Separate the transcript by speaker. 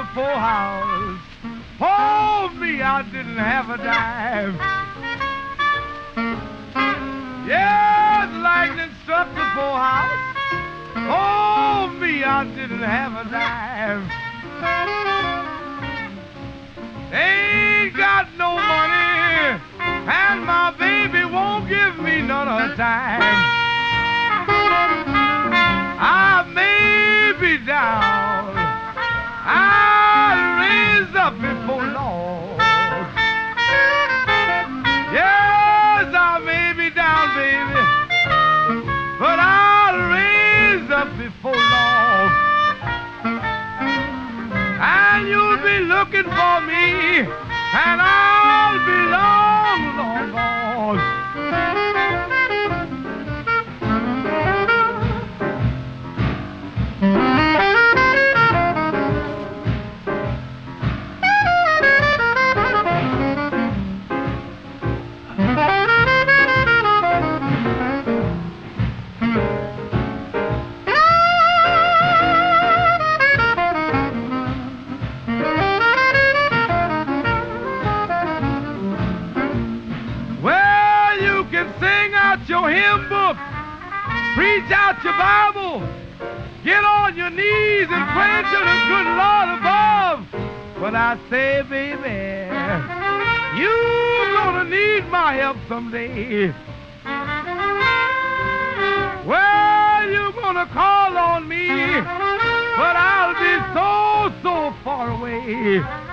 Speaker 1: full house. Oh, me, I didn't have a dime. Yes, lightning struck the full house. Oh, me, I didn't have a dime. Ain't got no money, and my baby won't give me none of her time. I may be down, I'll raise up before Lord. Yes, I may be down, baby, but I'll raise up before Lord. And you'll be looking for me, and I'll be long, long gone. Your hymn book, preach out your Bible, get on your knees and pray to the good Lord above. But I say, baby, you're gonna need my help someday. Well, you're gonna call on me, but I'll be so, so far away.